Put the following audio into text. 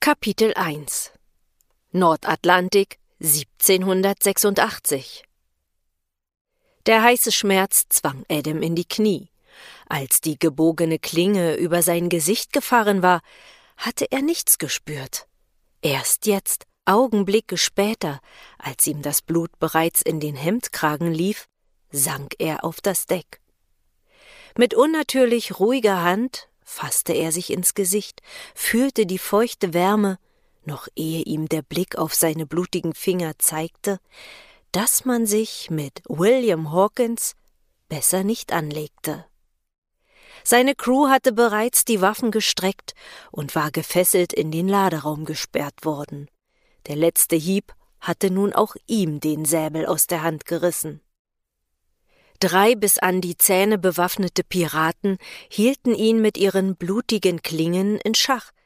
Kapitel 1 Nordatlantik 1786. Der heiße Schmerz zwang Adam in die Knie. Als die gebogene Klinge über sein Gesicht gefahren war, hatte er nichts gespürt. Erst jetzt, Augenblicke später, als ihm das Blut bereits in den Hemdkragen lief, sank er auf das Deck. Mit unnatürlich ruhiger Hand fasste er sich ins Gesicht, fühlte die feuchte Wärme, noch ehe ihm der Blick auf seine blutigen Finger zeigte, dass man sich mit William Hawkins besser nicht anlegte. Seine Crew hatte bereits die Waffen gestreckt und war gefesselt in den Laderaum gesperrt worden. Der letzte Hieb hatte nun auch ihm den Säbel aus der Hand gerissen. 3 bis an die Zähne bewaffnete Piraten hielten ihn mit ihren blutigen Klingen in Schach,